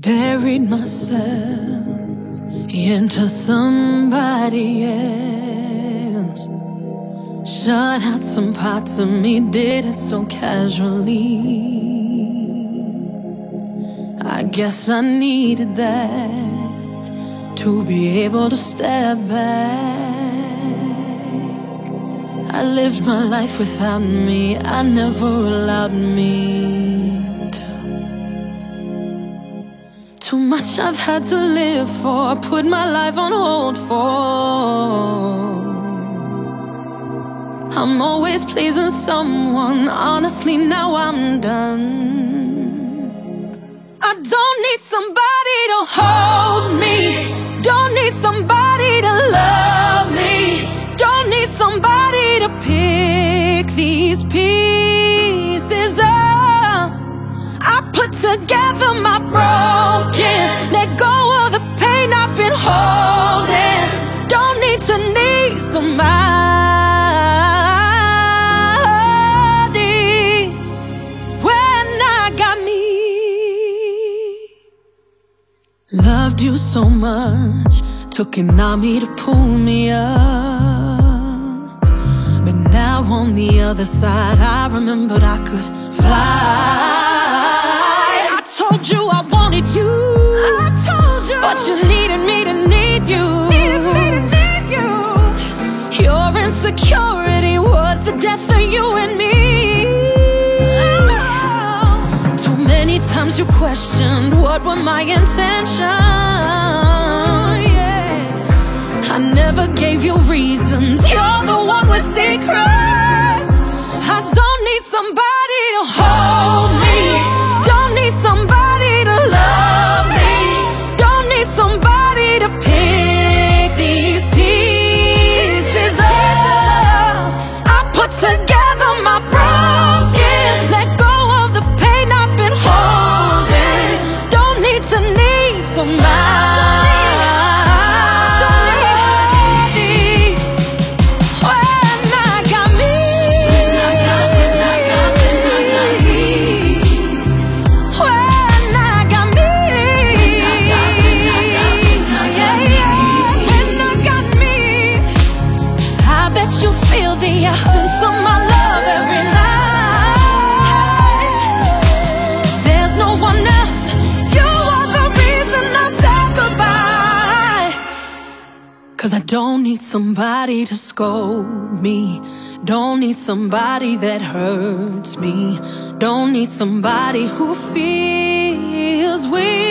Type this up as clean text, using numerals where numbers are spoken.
Buried myself into somebody else. Shut out some parts of me, did it so casually. I guess I needed that to be able to step back. I lived my life without me, I never allowed me to. Too much I've had to live for, put my life on hold for. I'm always pleasing someone, honestly now I'm done. I don't need somebody to hold me, don't need somebody to love me, don't need somebody to pick these pieces up. I put together my broken, let go of the pain I've been holding. Don't need to need somebody when I got me. Loved you so much, took an army to pull me up. But now on the other side, I remembered I could fly. I told you I wanted you, I told you, but you needed me to need you. Your insecurity was the death of you and me. Too many times you questioned what were my intentions. I never gave you reasons, you're the one with secrets. I don't need somebody to hold me, don't need somebody to love me, don't need somebody to pick these pieces up. I put together my broken, let go of the pain I've been holding. Don't need to need somebody the absence of my love every night. There's no one else, you are the reason I said goodbye. 'Cause I don't need somebody to scold me, don't need somebody that hurts me, don't need somebody who feels weak.